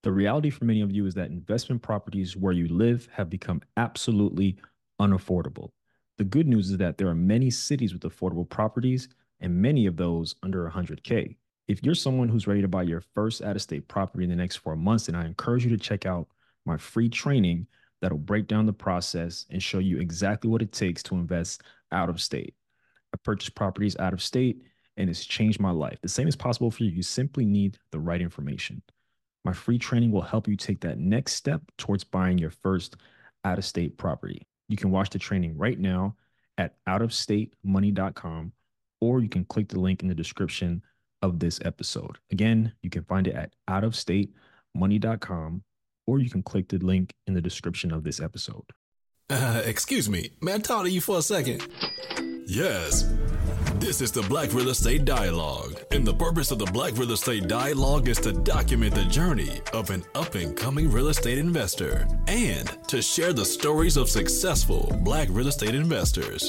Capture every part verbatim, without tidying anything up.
The reality for many of you is that investment properties where you live have become absolutely unaffordable. The good news is that there are many cities with affordable properties and many of those under one hundred K. If you're someone who's ready to buy your first out of state property in the next four months, then I encourage you to check out my free training that'll break down the process and show you exactly what it takes to invest out of state. I purchased properties out of state and it's changed my life. The same is possible for you. You simply need the right information. My free training will help you take that next step towards buying your first out of state property. You can watch the training right now at out of state money dot com, or you can click the link in the description of this episode. Again, you can find it at out of state money dot com, or you can click the link in the description of this episode. Uh, excuse me, may I talk to you for a second? Yes. This is the Black Real Estate Dialogue, and the purpose of the Black Real Estate Dialogue is to document the journey of an up-and-coming real estate investor and to share the stories of successful Black real estate investors.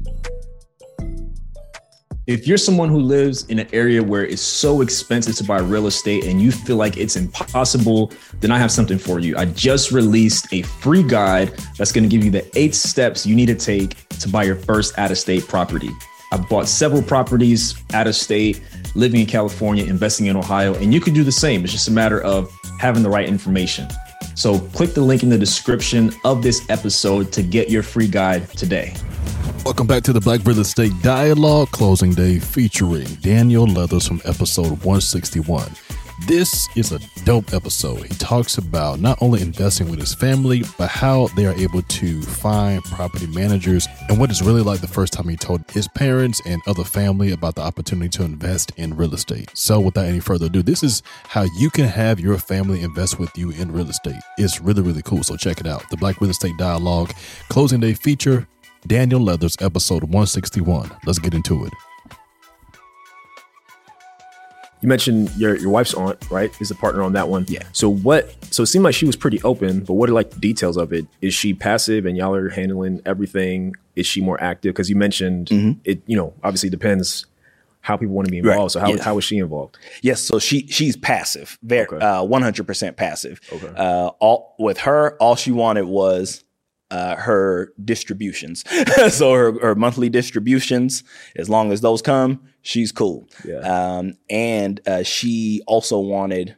If you're someone who lives in an area where it's so expensive to buy real estate and you feel like it's impossible, then I have something for you. I just released a free guide that's going to give you the eight steps you need to take to buy your first out-of-state property. I bought several properties out of state, living in California, investing in Ohio, and you can do the same. It's just a matter of having the right information. So click the link in the description of this episode to get your free guide today. Welcome back to the Black Real Estate Dialogue Closing Day featuring Daniel Leathers from episode one sixty-one. This is a dope episode. He talks about not only investing with his family, but how they are able to find property managers and what it's really like the first time he told his parents and other family about the opportunity to invest in real estate. So without any further ado, this is how you can have your family invest with you in real estate. It's really, really cool. So check it out. The Black Real Estate Dialogue Closing Day feature, Daniel Leathers, episode one sixty-one. Let's get into it. You mentioned your your wife's aunt, right? Is a partner on that one. Yeah. So what? So it seemed like she was pretty open, but what are like the details of it? Is she passive and y'all are handling everything? Is she more active? Because you mentioned mm-hmm. it. You know, obviously depends how people want to be involved. Right. So how yes. how is she involved? Yes. So she she's passive, very okay. uh, one hundred percent passive. Okay. Uh, all with her, all she wanted was uh, her distributions. So her her monthly distributions, as long as those come, she's cool. Yeah. Um, and uh, she also wanted,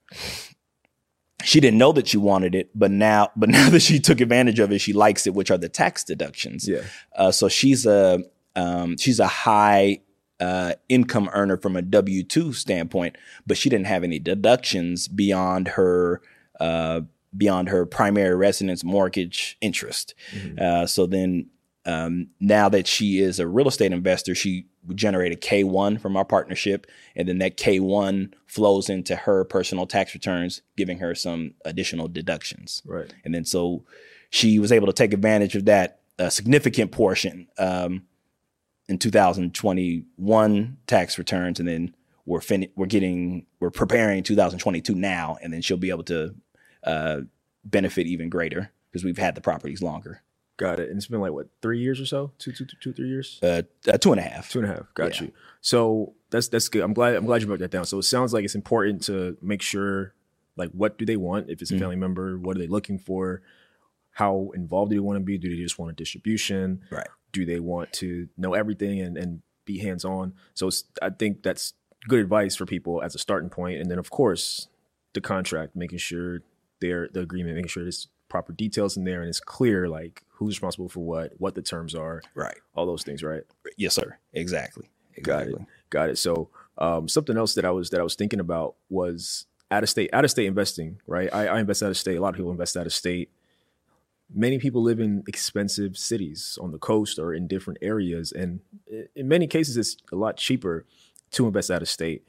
she didn't know that she wanted it, but now, but now that she took advantage of it, she likes it, which are the tax deductions. Yeah. Uh, so she's a, um, she's a high uh, income earner from a W two standpoint, but she didn't have any deductions beyond her, uh, beyond her primary residence mortgage interest. Mm-hmm. Uh, so then, um, now that she is a real estate investor, she would generate a K one from our partnership. And then that K one flows into her personal tax returns, giving her some additional deductions. Right. And then so she was able to take advantage of that a significant portion um, in two thousand twenty-one tax returns. And then we're fin- we're getting, we're preparing two thousand twenty-two now. And then she'll be able to uh, benefit even greater because we've had the properties longer. Got it. And it's been like, what, three years or so? Two, two, two, two three years? Uh, uh, two and a half. Two and a half. Got Yeah. you. So that's that's good. I'm glad I'm glad you broke that down. So it sounds like it's important to make sure, like, what do they want? If it's a Mhm. family member, what are they looking for? How involved do they want to be? Do they just want a distribution? Right. Do they want to know everything and, and be hands-on? So it's, I think that's good advice for people as a starting point. And then, of course, the contract, making sure they're, the agreement, making sure there's proper details in there and it's clear, like, who's responsible for what, what the terms are. Right. All those things, right? Yes, sir. Exactly. Exactly. Got it. Got it. So um, something else that I was that I was thinking about was out of state, out of state investing, right? I, I invest out of state. A lot of people invest out of state. Many people live in expensive cities on the coast or in different areas. And in many cases, it's a lot cheaper to invest out of state.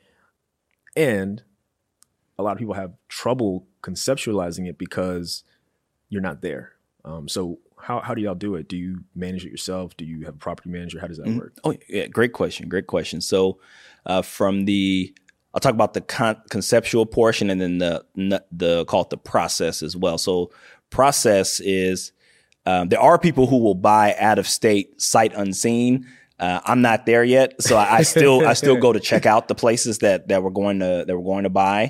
And a lot of people have trouble conceptualizing it because you're not there. Um, so how how do y'all do it? Do you manage it yourself? Do you have a property manager? How does that mm-hmm. work? Oh, yeah. Great question. Great question. So uh, from the, I'll talk about the con- conceptual portion and then the, the call it the process as well. So process is, um, there are people who will buy out of state sight unseen. Uh, I'm not there yet. So I, I still, I still go to check out the places that, that we're going to, that we're going to buy.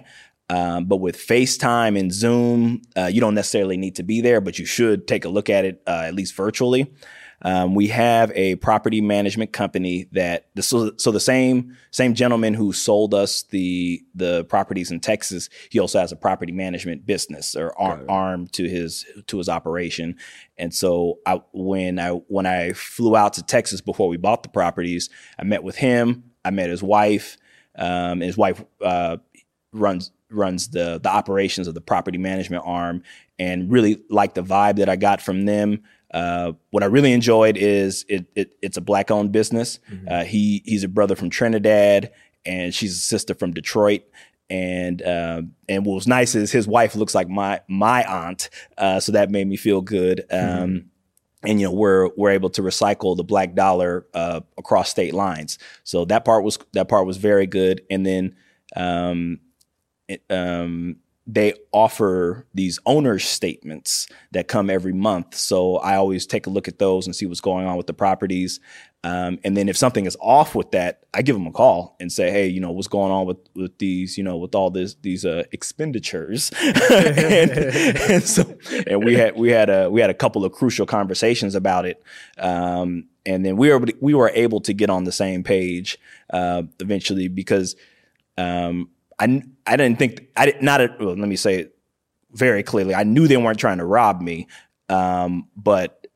Um, but with FaceTime and Zoom, uh, you don't necessarily need to be there, but you should take a look at it, uh, at least virtually. Um, we have a property management company that the, so, so the same same gentleman who sold us the the properties in Texas, he also has a property management business or ar- right. arm to his to his operation. And so I, when I when I flew out to Texas before we bought the properties, I met with him. I met his wife. Um, and his wife uh, runs runs the the operations of the property management arm, and really liked the vibe that I got from them. Uh, what I really enjoyed is it, it it's a black owned business. Mm-hmm. Uh, he he's a brother from Trinidad, and she's a sister from Detroit. And uh, and what was nice is his wife looks like my my aunt, uh, so that made me feel good. Um, mm-hmm. And you know we're we're able to recycle the black dollar uh, across state lines, so that part was that part was very good. And then um, it, um, they offer these owner's statements that come every month. So I always take a look at those and see what's going on with the properties. Um, and then if something is off with that, I give them a call and say, hey, you know, what's going on with, with these, you know, with all this, these uh, expenditures. and, and so, and we had, we had a, we had a couple of crucial conversations about it. Um, and then we were, we were able to get on the same page uh, eventually because um, I, I didn't think I did not. Well, let me say it very clearly. I knew they weren't trying to rob me, um, but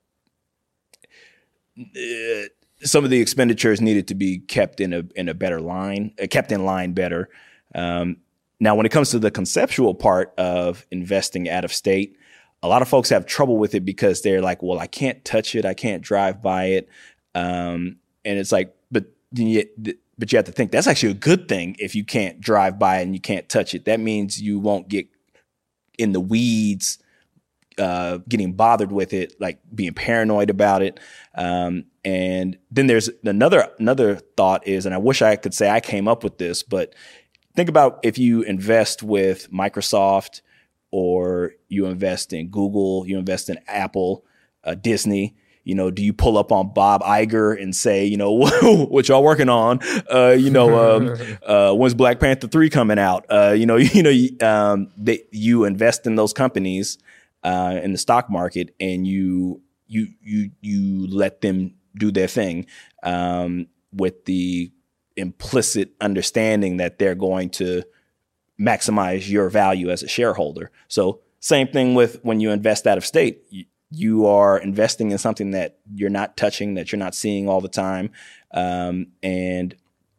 uh, some of the expenditures needed to be kept in a in a better line, uh, kept in line better. Um, now, when it comes to the conceptual part of investing out of state, a lot of folks have trouble with it because they're like, "Well, I can't touch it, I can't drive by it," um, and it's like, but yet. But you have to think that's actually a good thing if you can't drive by it and you can't touch it. That means you won't get in the weeds, uh, getting bothered with it, like being paranoid about it. Um, and then there's another another thought is, and I wish I could say I came up with this, but think about if you invest with Microsoft or you invest in Google, you invest in Apple, uh, Disney. You know, do you pull up on Bob Iger and say, you know, what y'all working on? Uh, you know, um, uh, when's Black Panther three coming out? Uh, you know, you know, um, they, you invest in those companies uh, in the stock market, and you you you you let them do their thing um, with the implicit understanding that they're going to maximize your value as a shareholder. So same thing with when you invest out of state. You, You are investing in something that you're not touching, that you're not seeing all the time. Um, and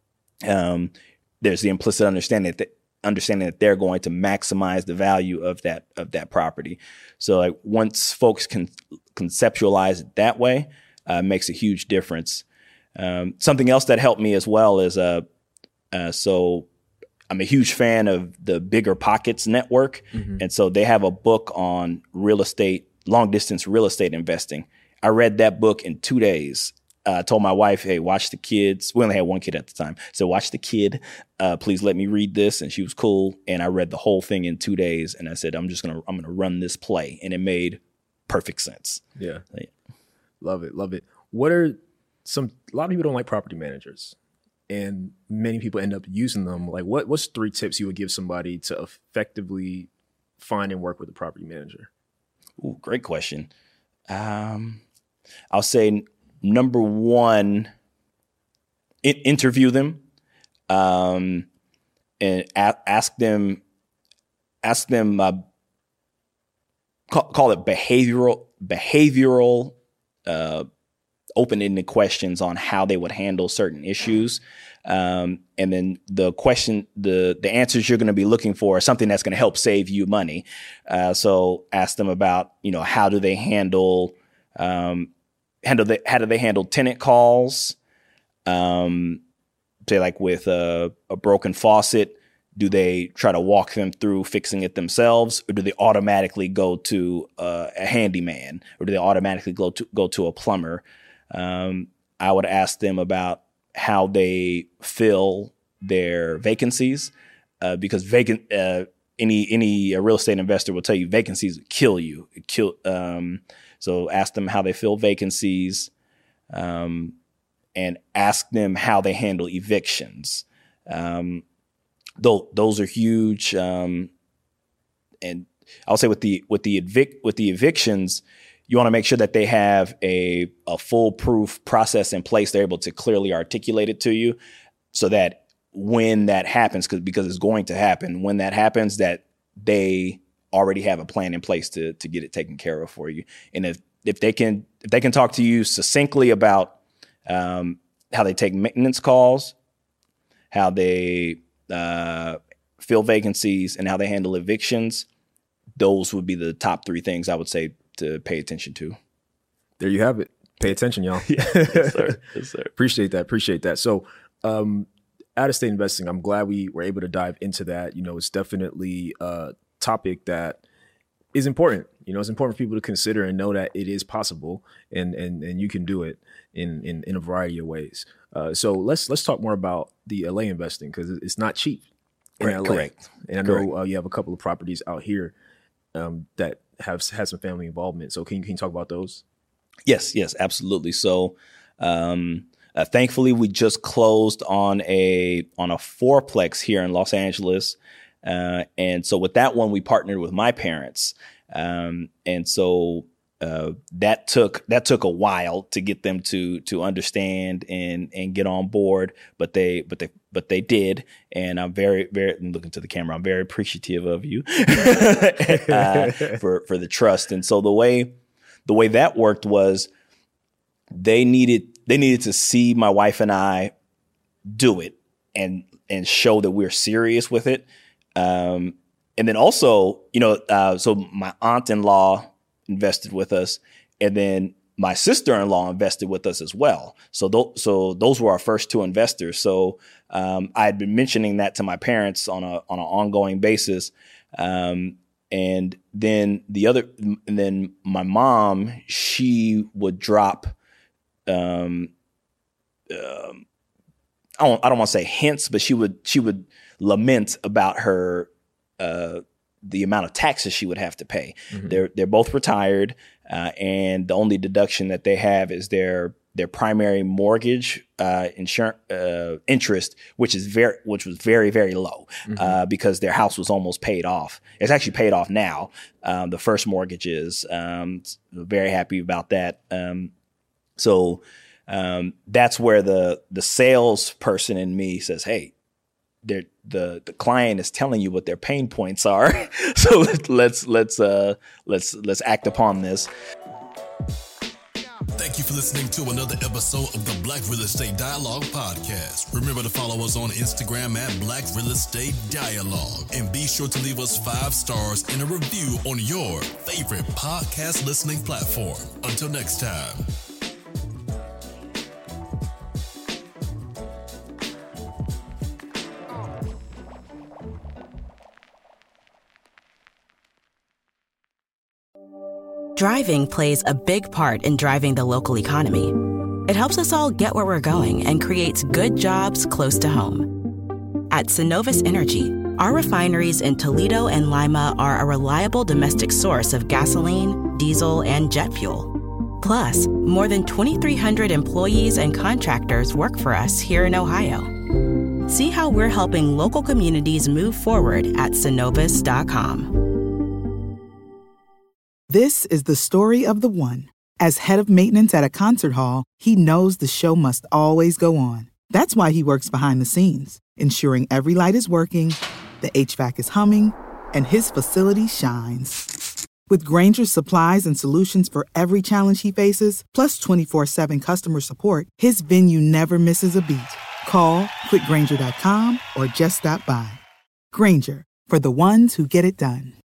um, there's the implicit understanding that, understanding that they're going to maximize the value of that of that property. So like once folks can conceptualize it that way, uh, makes a huge difference. Um, something else that helped me as well is, uh, uh, so I'm a huge fan of the Bigger Pockets Network. Mm-hmm. And so they have a book on real estate, long distance real estate investing. I read that book in two days. I uh, told my wife, hey, watch the kids. We only had one kid at the time. So watch the kid. Uh, please let me read this. And she was cool. And I read the whole thing in two days. And I said, I'm just going to, I'm going to run this play. And it made perfect sense. Yeah. yeah. Love it. Love it. What are some, a lot of people don't like property managers, and many people end up using them. Like what, what's three tips you would give somebody to effectively find and work with a property manager? Ooh, great question. Um, I'll say number one, I- interview them, um, and a- ask them, ask them, uh, call, call it behavioral, behavioral, uh, open-ended questions on how they would handle certain issues. Um, and then the question, the the answers you're going to be looking for are something that's going to help save you money. Uh, so ask them about, you know, how do they handle, um, handle the, how do they handle tenant calls? Um, say like with a, a broken faucet, do they try to walk them through fixing it themselves, or do they automatically go to uh, a handyman, or do they automatically go to go to a plumber? Um, I would ask them about how they fill their vacancies, uh, because vacant uh, any any uh, real estate investor will tell you vacancies kill you. Kill. Um, so ask them how they fill vacancies, um, and ask them how they handle evictions. Um, those those are huge. Um, and I'll say with the with the evic with the evictions, you want to make sure that they have a a foolproof process in place. They're able to clearly articulate it to you, so that when that happens, because because it's going to happen, when that happens, that they already have a plan in place to to get it taken care of for you. And if if they can if they can talk to you succinctly about um, how they take maintenance calls, how they uh, fill vacancies, and how they handle evictions, those would be the top three things I would say to pay attention to. There you have it. Pay attention, y'all. Yeah, yes, sir. Yes, sir. Appreciate that. Appreciate that. So, um, out-of-state investing, I'm glad we were able to dive into that. You know, it's definitely a topic that is important. You know, it's important for people to consider and know that it is possible, and and and you can do it in in, in a variety of ways. Uh, so let's let's talk more about the L A investing, because it's not cheap in Right, L A. correct. And I Correct. know uh, you have a couple of properties out here um, that have had some family involvement. So can you can you talk about those? Yes, yes, absolutely. So, um, uh, thankfully, we just closed on a on a fourplex here in Los Angeles, uh, and so with that one, we partnered with my parents, um, and so uh, that took that took a while to get them to to understand and and get on board, but they but they but they did, and I'm very very looking to the camera. I'm very appreciative of you uh, for for the trust, and so the way. The way that worked was they needed they needed to see my wife and I do it and and show that we're serious with it. Um, and then also, you know, uh, so my aunt-in-law invested with us, and then my sister-in-law invested with us as well. So th- so those were our first two investors. So um, I had been mentioning that to my parents on a on an ongoing basis. Um, And then the other, and then my mom, she would drop, um, um, I don't, I don't want to say hints, but she would, she would lament about her, uh, the amount of taxes she would have to pay. Mm-hmm. They're, they're both retired, uh, and the only deduction that they have is their, their primary mortgage, uh, insurance, uh, interest, which is very, which was very, very low, mm-hmm. uh, because their house was almost paid off. It's actually paid off now. Um, the first mortgage is, um, very happy about that. Um, so, um, that's where the, the salesperson in me says, hey, they're, the, the client is telling you what their pain points are. So let's, let's, uh, let's, let's act upon this. Thank you for listening to another episode of the Black Real Estate Dialogue Podcast. Remember to follow us on Instagram at Black Real Estate Dialogue. And be sure to leave us five stars and a review on your favorite podcast listening platform. Until next time. Driving plays a big part in driving the local economy. It helps us all get where we're going and creates good jobs close to home. At Synovus Energy, our refineries in Toledo and Lima are a reliable domestic source of gasoline, diesel, and jet fuel. Plus, more than twenty-three hundred employees and contractors work for us here in Ohio. See how we're helping local communities move forward at Synovus dot com. This is the story of the one. As head of maintenance at a concert hall, he knows the show must always go on. That's why he works behind the scenes, ensuring every light is working, the H V A C is humming, and his facility shines. With Grainger's supplies and solutions for every challenge he faces, plus twenty-four seven customer support, his venue never misses a beat. Call quick grainger dot com or just stop by. Grainger, for the ones who get it done.